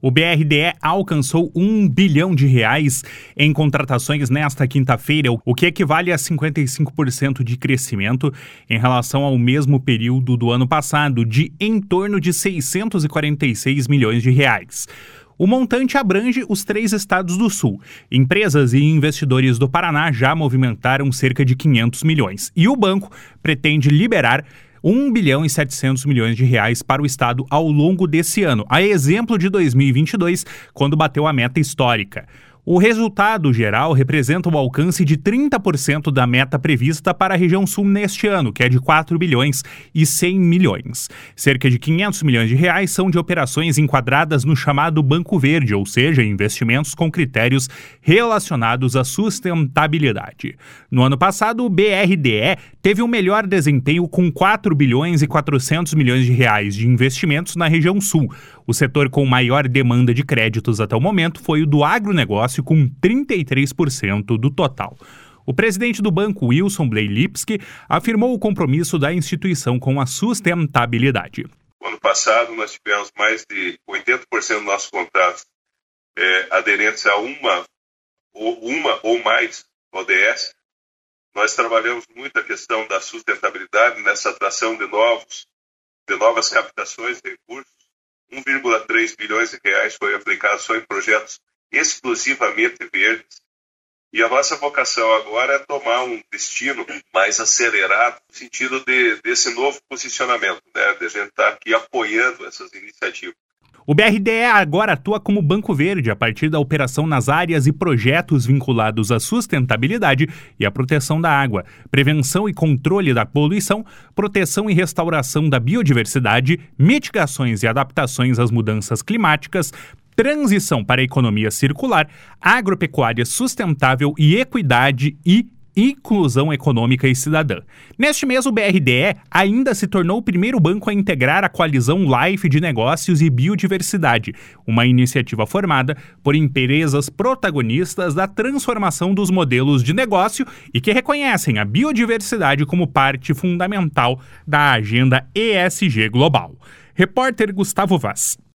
O BRDE alcançou R$ 1 bilhão em contratações nesta quinta-feira, o que equivale a 55% de crescimento em relação ao mesmo período do ano passado, de em torno de R$ 646 milhões. O montante abrange os 3 estados do Sul. Empresas e investidores do Paraná já movimentaram cerca de 500 milhões. E o banco pretende liberar R$ 1 bilhão e 700 milhões para o Estado ao longo desse ano, a exemplo de 2022, quando bateu a meta histórica. O resultado geral representa o alcance de 30% da meta prevista para a região sul neste ano, que é de 4 bilhões e 100 milhões. Cerca de 500 milhões de reais são de operações enquadradas no chamado Banco Verde, ou seja, investimentos com critérios relacionados à sustentabilidade. No ano passado, o BRDE teve o melhor desempenho com 4 bilhões e 400 milhões de reais de investimentos na região sul. O setor com maior demanda de créditos até o momento foi o do agronegócio, com 33% do total. O presidente do banco, Wilson Blay Lipski, afirmou o compromisso da instituição com a sustentabilidade. No ano passado, nós tivemos mais de 80% dos nossos contratos aderentes a uma ou mais ODS. Nós trabalhamos muito a questão da sustentabilidade nessa atração de novas captações de recursos. 1,3 bilhões de reais foi aplicado só em projetos exclusivamente verdes. E a nossa vocação agora é tomar um destino mais acelerado no sentido desse novo posicionamento, né? De a gente estar aqui apoiando essas iniciativas. O BRDE agora atua como Banco Verde a partir da operação nas áreas e projetos vinculados à sustentabilidade e à proteção da água, prevenção e controle da poluição, proteção e restauração da biodiversidade, mitigações e adaptações às mudanças climáticas, transição para a economia circular, agropecuária sustentável e equidade e inclusão econômica e cidadã. Neste mês, o BRDE ainda se tornou o primeiro banco a integrar a coalizão Life de Negócios e Biodiversidade, uma iniciativa formada por empresas protagonistas da transformação dos modelos de negócio e que reconhecem a biodiversidade como parte fundamental da agenda ESG global. Repórter Gustavo Vaz.